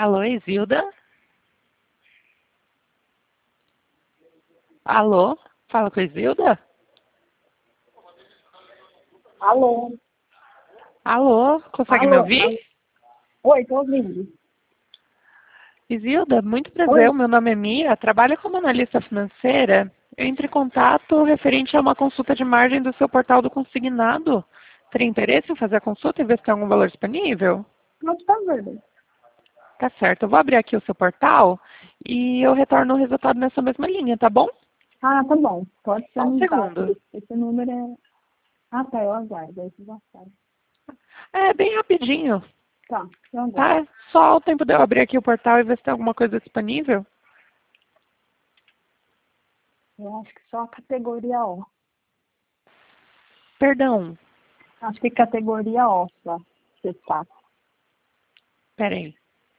Alô, Isilda? Alô? Fala com a Isilda? Alô? Alô? Consegue me Alô? ouvir? Oi, tô ouvindo. Isilda, muito prazer. Oi? O meu nome é Mia, trabalho como analista financeira. Eu entrei em contato referente a uma consulta de margem do seu portal do consignado. Teria interesse em fazer a consulta e ver se tem algum valor disponível? Não tá vendo. Tá certo, eu vou abrir aqui o seu portal e eu retorno o resultado nessa mesma linha, tá bom? Ah, tá bom. Pode ser Só um no zap. segundo. Esse número é... Ah, tá, eu aguardo. Aí você já sabe. É bem rapidinho, Tá, eu aguardo. tá? Só o tempo de eu abrir aqui o portal e ver se tem alguma coisa disponível. Eu acho que só a categoria O. Perdão, Acho que categoria O só. Você tá. peraí.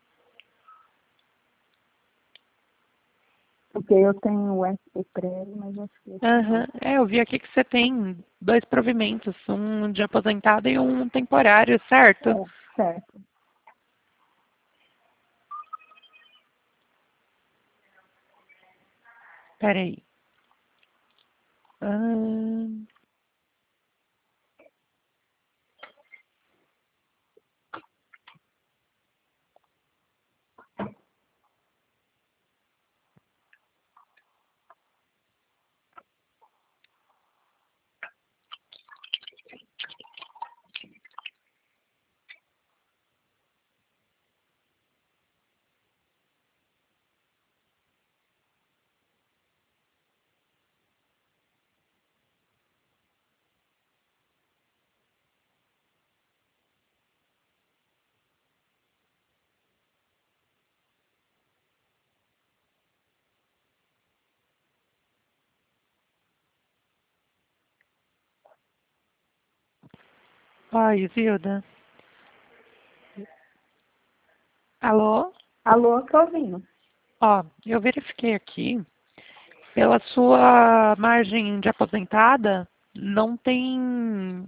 Porque eu tenho o SP Prévio, mas acho que esse não. Aham. É, eu vi aqui que você tem dois provimentos, um de aposentada e um temporário, certo? É, certo. Peraí. Ahn, Ó, Isilda. Alô? Alô, tô ouvindo. Ó, eu verifiquei aqui, pela sua margem de aposentada, não tem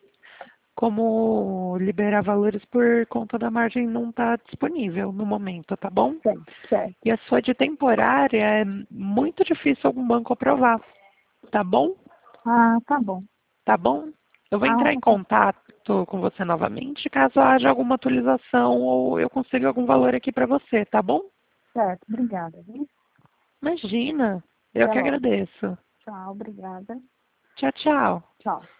como liberar valores por conta da margem não estar disponível no momento, tá bom? Certo, certo. E a sua de temporária é muito difícil algum banco aprovar, tá bom? Ah, tá bom. Tá bom? Eu vou Ah, entrar em tá contato com você novamente caso haja alguma atualização ou eu consiga algum valor aqui para você, tá bom? certo. Obrigada, viu? Imagina, eu Até que logo. agradeço. Tchau, obrigada. Tchau, tchau. Tchau.